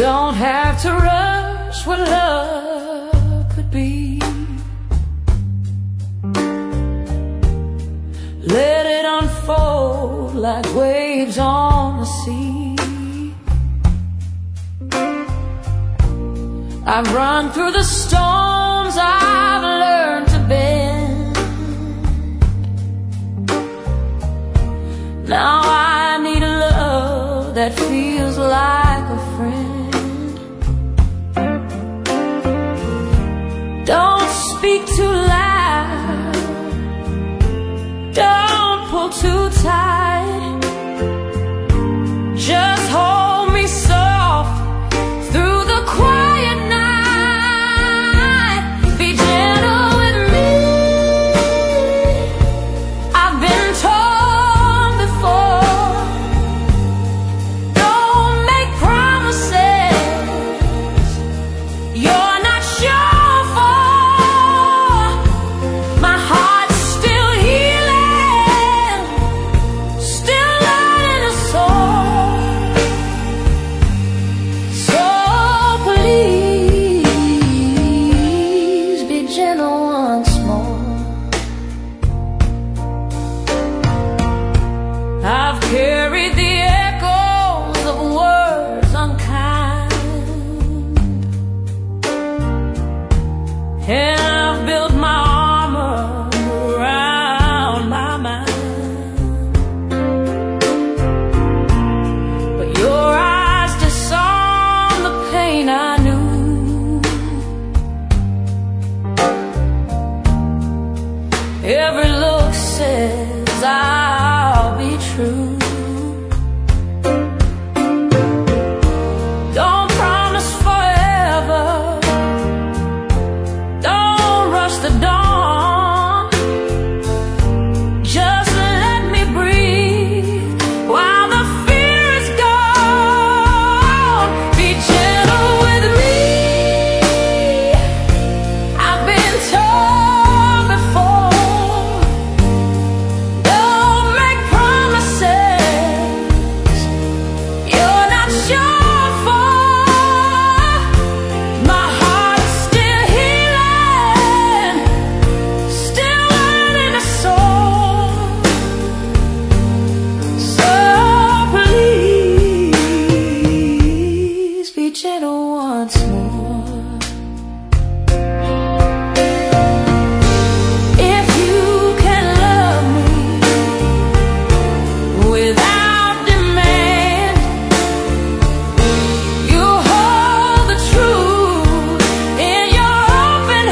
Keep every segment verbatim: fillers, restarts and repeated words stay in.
don't have to rush what love could be. Let it unfold like waves on the sea. I've run through the storms, I've learned to bend. Now I need a love that feels like a friend. Don't speak too loud, don't pull too tight. Just hold me soft through the quiet night. Be gentle with me. I've been torn before. Don't make promises you're not sure for. My heart's still healing, still learning to soar. So please be gentle once more. I've carried the echoes of words unkind, and I've built my armor around my mind. But your eyes disarm the pain I knew. Every look says I'll be true. Don't promise forever, don't rush the dawn. Just let me breathe while the fear is gone. Be gentle with me. I've been torn before. Don't make promises you're not sure for. My heart's still healing, still learning to soar. So please be gentle once more. If you can love me without demand, you hold the truth in your open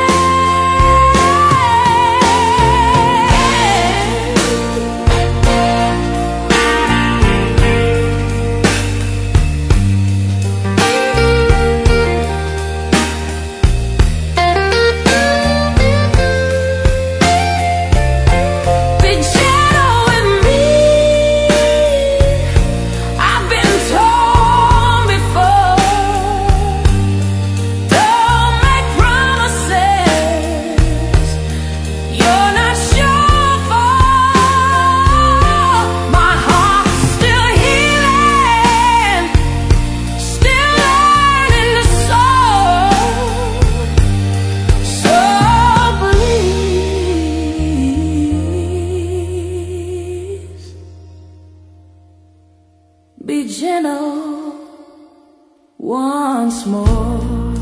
Be gentle with me. I've been torn before. Don't make promises you're not sure for. My heart's still healing, still learning to soar. So please be gentle once more.